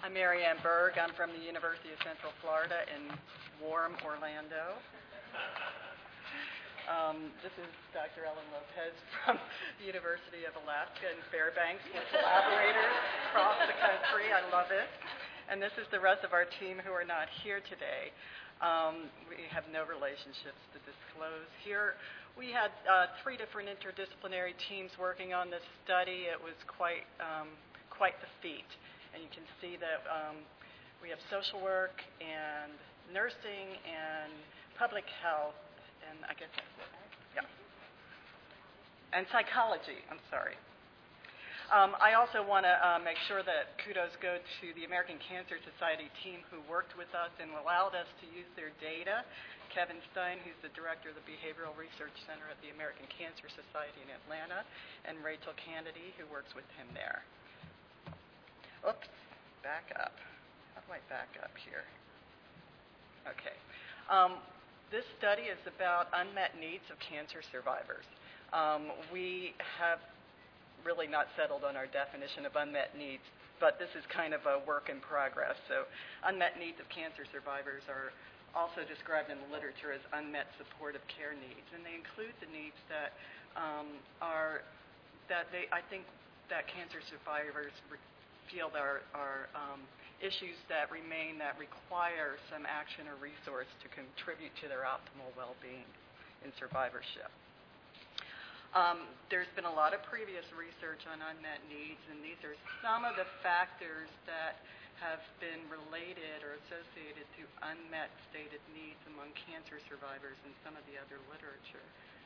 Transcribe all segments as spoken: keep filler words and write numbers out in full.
I'm Mary Ann Berg. I'm from the University of Central Florida in warm Orlando. Um, this is Doctor Ellen Lopez from the University of Alaska in Fairbanks. We're collaborators across the country. I love it. And this is the rest of our team who are not here today. Um, we have no relationships to disclose here. We had uh, three different interdisciplinary teams working on this study. It was quite, um, quite the feat. And you can see that um, we have social work and nursing and public health, and I guess that's it, right? Yeah. And psychology, I'm sorry. Um, I also want to uh, make sure that kudos go to the American Cancer Society team who worked with us and allowed us to use their data. Kevin Stein, who's the director of the Behavioral Research Center at the American Cancer Society in Atlanta, and Rachel Kennedy, who works with him there. Oops, back up. How do I back up here? Okay. Um, this study is about unmet needs of cancer survivors. Um, we have really not settled on our definition of unmet needs, but this is kind of a work in progress. So unmet needs of cancer survivors are also described in the literature as unmet supportive care needs, and they include the needs that um, are, that they, I think that cancer survivors re- feel there are um, issues that remain that require some action or resource to contribute to their optimal well-being in survivorship. Um, there's been a lot of previous research on unmet needs, and these are some of the factors that have been related or associated to unmet stated needs among cancer survivors in some of the other literature.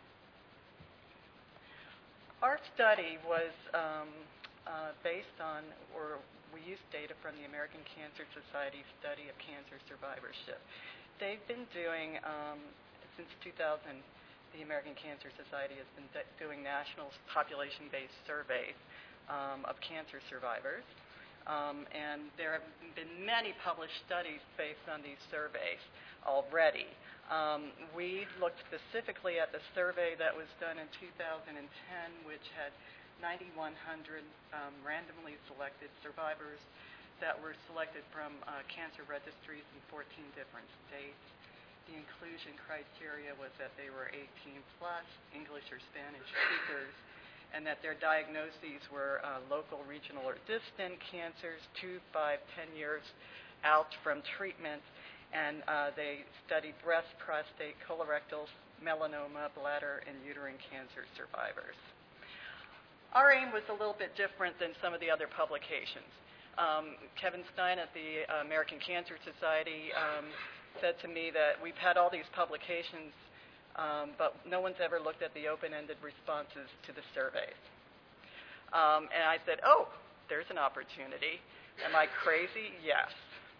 Our study was um, Uh, based on, or we used data from the American Cancer Society study of cancer survivorship. They've been doing, um, since two thousand, the American Cancer Society has been de- doing national population-based surveys um, of cancer survivors. Um, and there have been many published studies based on these surveys already. Um, we looked specifically at the survey that was done in two thousand ten, which had nine thousand one hundred um, randomly selected survivors that were selected from uh, cancer registries in fourteen different states. The inclusion criteria was that they were eighteen plus, English or Spanish speakers, and that their diagnoses were uh, local, regional, or distant cancers, two, five, ten years out from treatment, and uh, they studied breast, prostate, colorectal, melanoma, bladder, and uterine cancer survivors. Our aim was a little bit different than some of the other publications. Um, Kevin Stein at the uh, American Cancer Society um, said to me that we've had all these publications, um, but no one's ever looked at the open-ended responses to the surveys. Um, and I said, oh, there's an opportunity. Am I crazy? Yes.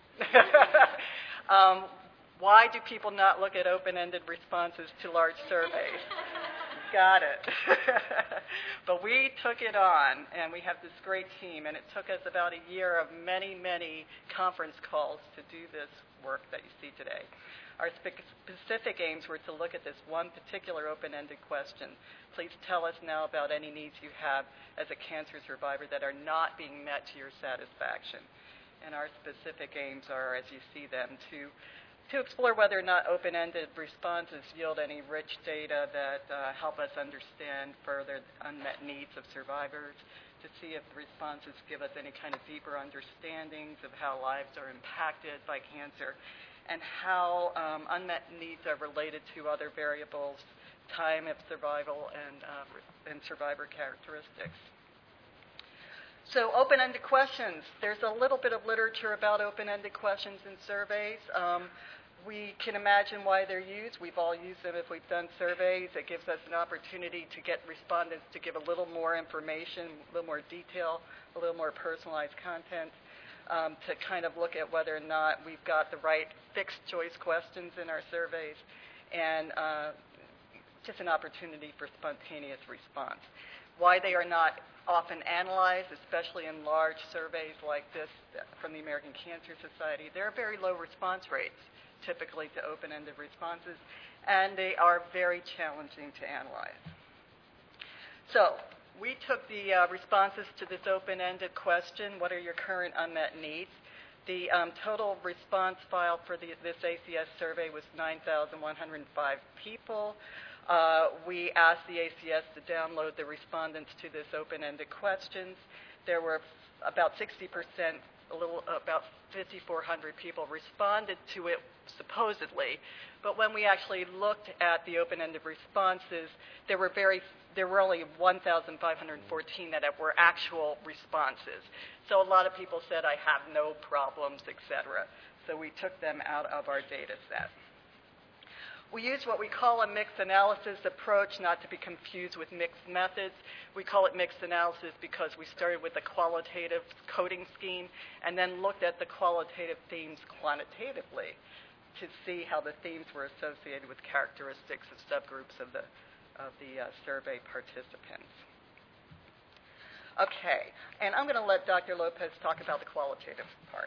um, why do people not look at open-ended responses to large surveys? Got it. But we took it on, and we have this great team, and it took us about a year of many, many conference calls to do this work that you see today. Our spe- specific aims were to look at this one particular open-ended question. Please tell us now about any needs you have as a cancer survivor that are not being met to your satisfaction. And our specific aims are, as you see them, to to explore whether or not open-ended responses yield any rich data that uh, help us understand further unmet needs of survivors, to see if the responses give us any kind of deeper understandings of how lives are impacted by cancer, and how um, unmet needs are related to other variables, time of survival, and, uh, and survivor characteristics. So open-ended questions. There's a little bit of literature about open-ended questions in surveys. Um, we can imagine why they're used. We've all used them if we've done surveys. It gives us an opportunity to get respondents to give a little more information, a little more detail, a little more personalized content, um, to kind of look at whether or not we've got the right fixed choice questions in our surveys, and uh, just an opportunity for spontaneous response. Why they are not often analyzed, especially in large surveys like this from the American Cancer Society. There are very low response rates, typically, to open-ended responses, and they are very challenging to analyze. So we took the uh, responses to this open-ended question, what are your current unmet needs? The um, total response file for the, this A C S survey was nine thousand one hundred five people. Uh, we asked the A C S to download the respondents to this open-ended questions. There were about sixty percent, a little about fifty-four hundred people responded to it supposedly, but when we actually looked at the open-ended responses, there were very there were only one thousand five hundred fourteen that were actual responses. So a lot of people said, I have no problems, et cetera. So we took them out of our data set. We used what we call a mixed analysis approach, not to be confused with mixed methods. We call it mixed analysis because we started with a qualitative coding scheme and then looked at the qualitative themes quantitatively to see how the themes were associated with characteristics of subgroups of the, of the uh, survey participants. Okay, and I'm going to let Doctor Lopez talk about the qualitative part.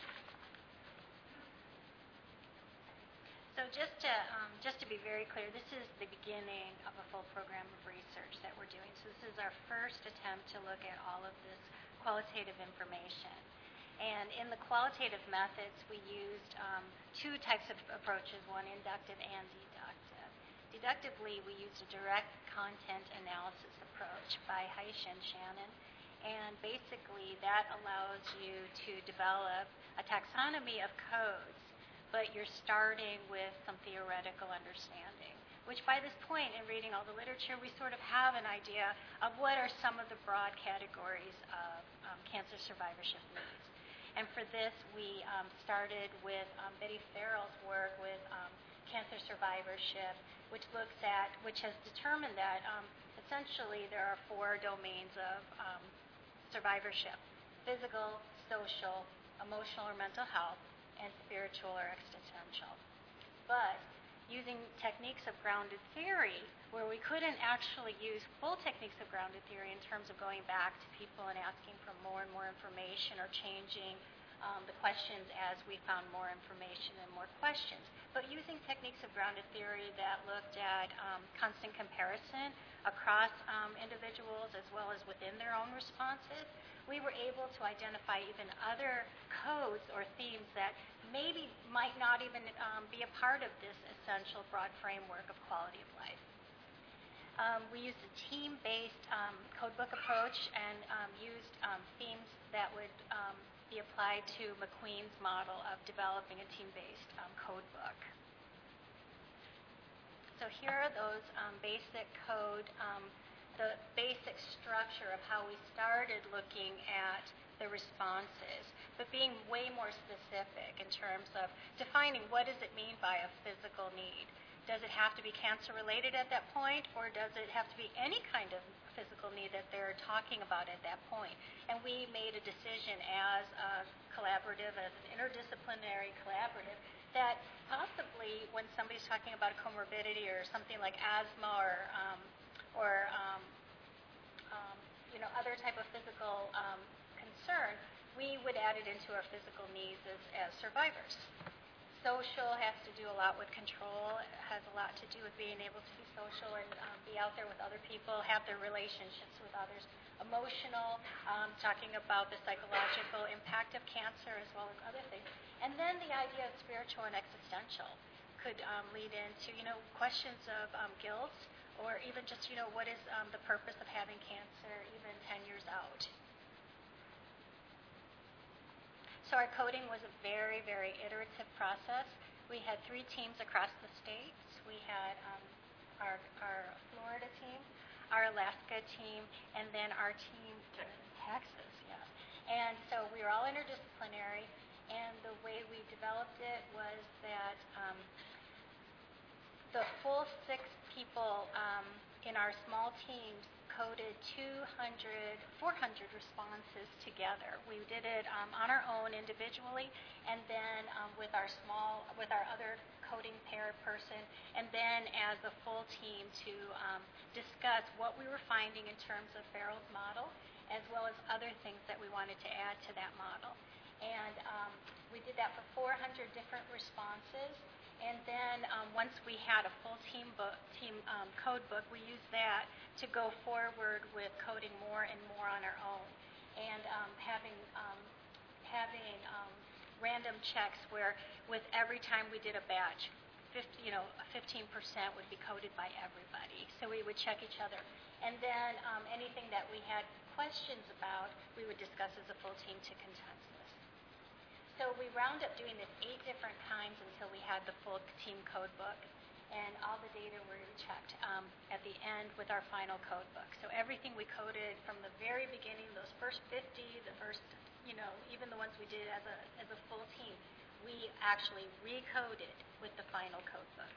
So just to, um, just to be very clear, this is the beginning of a full program of research that we're doing. So this is our first attempt to look at all of this qualitative information. And in the qualitative methods, we used um, two types of approaches, one inductive and deductive. Deductively, we used a direct content analysis approach by Heish and Shannon. And basically, that allows you to develop a taxonomy of codes, but you're starting with some theoretical understanding, which by this point in reading all the literature, we sort of have an idea of what are some of the broad categories of um, cancer survivorship needs. And for this, we um, started with um, Betty Farrell's work with um, cancer survivorship, which looks at, which has determined that um, essentially there are four domains of um, survivorship: physical, social, emotional or mental health, and spiritual or existential. But using techniques of grounded theory, where we couldn't actually use full techniques of grounded theory in terms of going back to people and asking for more and more information or changing um, the questions as we found more information and more questions. But using techniques of grounded theory that looked at um, constant comparison across um, individuals as well as within their own responses, we were able to identify even other codes or themes that maybe might not even um, be a part of this essential broad framework of quality of life. Um, we used a team-based um, codebook approach and um, used um, themes that would um, be applied to McQueen's model of developing a team-based um, codebook. So here are those um, basic code, um, the basic structure of how we started looking at the responses, but being way more specific in terms of defining what does it mean by a physical need. Does it have to be cancer-related at that point, or does it have to be any kind of physical need that they're talking about at that point? And we made a decision as a collaborative, as an interdisciplinary collaborative, that possibly when somebody's talking about a comorbidity or something like asthma or, um, or um, um, you know, other type of physical um, concern, we would add it into our physical needs as, as survivors. Social has to do a lot with control. It has a lot to do with being able to be social and um, be out there with other people, have their relationships with others. Emotional, um, talking about the psychological impact of cancer as well as other things. And then the idea of spiritual and existential could um, lead into, you know, questions of um, guilt, or even just, you know, what is um, the purpose of having cancer even ten years out. So our coding was a very, very iterative process. We had three teams across the states. We had um, our, our Florida team, our Alaska team, and then our team in Texas, yeah. And so we were all interdisciplinary, and the way we developed it was that um, the full six people um, in our small teams coded two hundred, four hundred responses together. We did it um, on our own individually, and then um, with our small, with our other coding pair person, and then as a full team to um, discuss what we were finding in terms of Farrell's model, as well as other things that we wanted to add to that model. And um, we did that for four hundred different responses. And then um, once we had a full team book, team um, code book, we used that to go forward with coding more and more on our own, and um, having um, having um, random checks where with every time we did a batch, fifty, you know, fifteen percent would be coded by everybody. So we would check each other. And then um, anything that we had questions about, we would discuss as a full team to consensus. So we wound up doing this eight different times until we had the full team code book. And all the data were checked um, at the end with our final code book. So everything we coded from the very beginning, those first fifty, the first, you know, even the ones we did as a as a full team, we actually recoded with the final code book.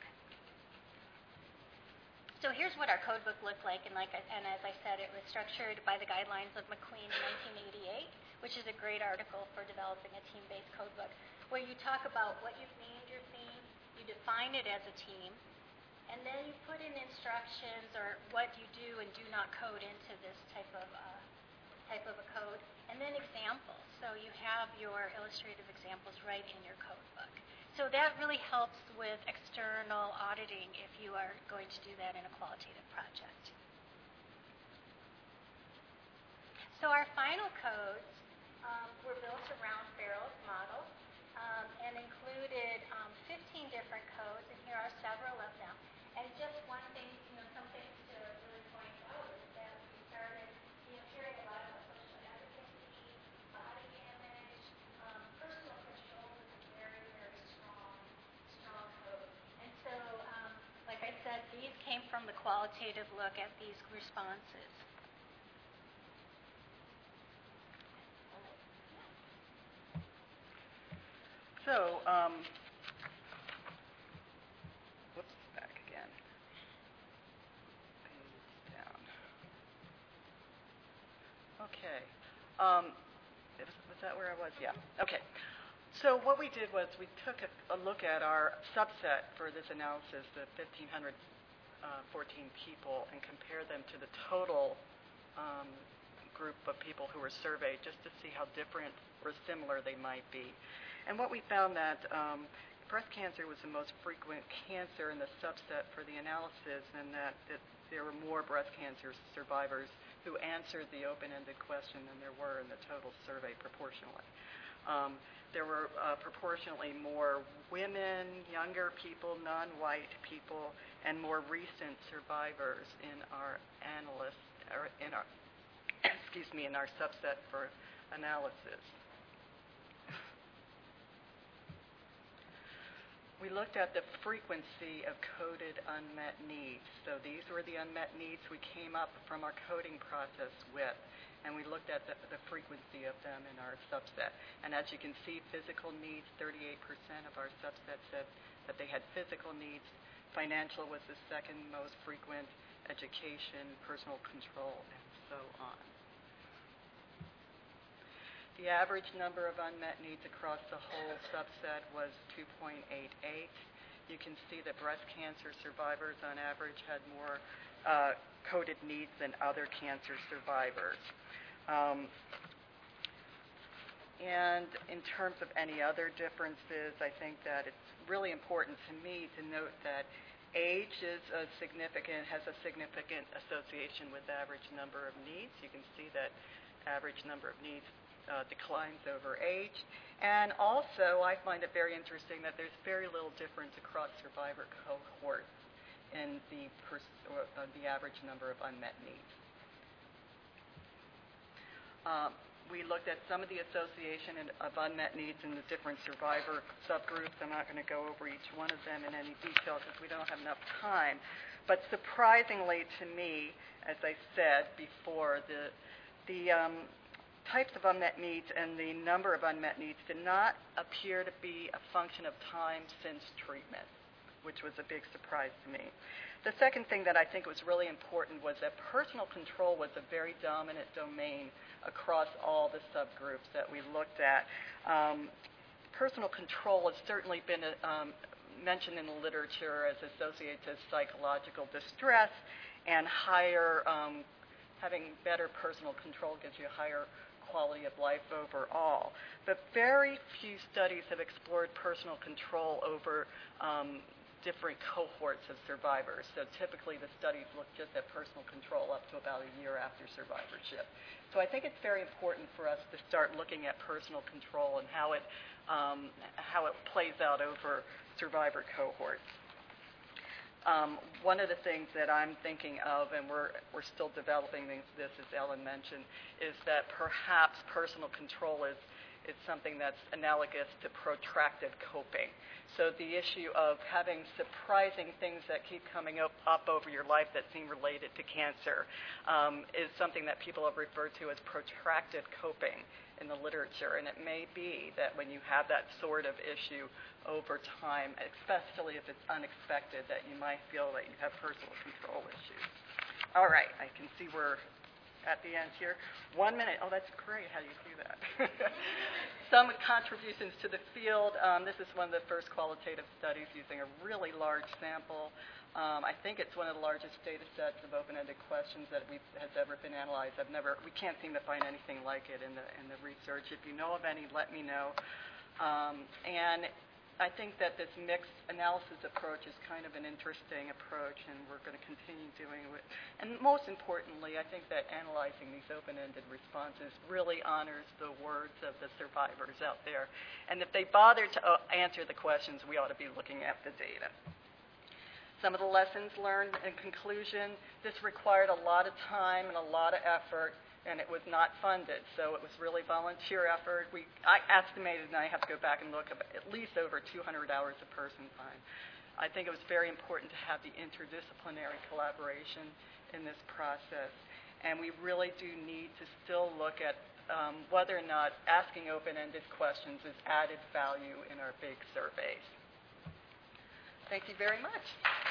So here's what our code book looked like, and like I, and as I said, it was structured by the guidelines of McQueen in nineteen eighty-eight, which is a great article for developing a team-based code book, where you talk about what you've named your theme. You define it as a team, and then you put in instructions or what you do and do not code into this type of uh, type of a code, and then examples. So you have your illustrative examples right in your code book. So that really helps with external auditing if you are going to do that in a qualitative project. So our final codes um, were built around Farrell's model. Um, and included um, fifteen different codes, and here are several of them. And just one thing, you know, some things to really point out is that we started, you know, hearing a lot about social advocacy, body image, um, personal control is a very, very strong, strong code. And so, um, like I said, these came from the qualitative look at these responses. So, um, whoops, back again. Page down. Okay. Um, was, was that where I was? Yeah. Okay. So what we did was we took a, a look at our subset for this analysis, the fifteen fourteen people, and compared them to the total um, group of people who were surveyed, just to see how different or similar they might be. And what we found that um, breast cancer was the most frequent cancer in the subset for the analysis, and that, that there were more breast cancer survivors who answered the open-ended question than there were in the total survey proportionally. Um, there were uh, proportionally more women, younger people, non-white people, and more recent survivors in our analyst, or in our, excuse me, in our subset for analysis. We looked at the frequency of coded unmet needs. So these were the unmet needs we came up from our coding process with, and we looked at the, the frequency of them in our subset. And as you can see, physical needs, thirty-eight percent of our subset said that they had physical needs. Financial was the second most frequent, education, personal control, and so on. The average number of unmet needs across the whole subset was two point eight eight. You can see that breast cancer survivors on average had more uh, coded needs than other cancer survivors. Um, and in terms of any other differences, I think that it's really important to me to note that age is a significant, has a significant association with average number of needs. You can see that average number of needs Uh, declines over age. And also, I find it very interesting that there's very little difference across survivor cohorts in the, pers- or, uh, the average number of unmet needs. Um, we looked at some of the association in, of unmet needs in the different survivor subgroups. I'm not going to go over each one of them in any detail because we don't have enough time. But surprisingly to me, as I said before, the the um, types of unmet needs and the number of unmet needs did not appear to be a function of time since treatment, which was a big surprise to me. The second thing that I think was really important was that personal control was a very dominant domain across all the subgroups that we looked at. Um, personal control has certainly been a, um, mentioned in the literature as associated to psychological distress, and higher, um, having better personal control gives you a higher quality of life overall. But very few studies have explored personal control over um, different cohorts of survivors. So typically the studies look just at personal control up to about a year after survivorship. So I think it's very important for us to start looking at personal control and how it, um, how it plays out over survivor cohorts. Um, one of the things that I'm thinking of, and we're, we're still developing this, as Ellen mentioned, is that perhaps personal control is is something that's analogous to protracted coping. So the issue of having surprising things that keep coming up, up over your life that seem related to cancer um, is something that people have referred to as protracted coping in the literature. And it may be that when you have that sort of issue over time, especially if it's unexpected, that you might feel that you have personal control issues. All right, I can see we're at the end here. One minute. Oh, that's great. How do you do that? Some contributions to the field. Um, this is one of the first qualitative studies using a really large sample. Um, I think it's one of the largest data sets of open-ended questions that we've, has ever been analyzed. I've never, we can't seem to find anything like it in the, in the research. If you know of any, let me know. Um, and I think that this mixed analysis approach is kind of an interesting approach, and we're going to continue doing it. And most importantly, I think that analyzing these open-ended responses really honors the words of the survivors out there. And if they bother to uh, answer the questions, we ought to be looking at the data. Some of the lessons learned in conclusion, this required a lot of time and a lot of effort, and it was not funded, so it was really volunteer effort. We, I estimated, and I have to go back and look, at least over two hundred hours of person time. I think it was very important to have the interdisciplinary collaboration in this process, and we really do need to still look at um, whether or not asking open-ended questions is added value in our big surveys. Thank you very much.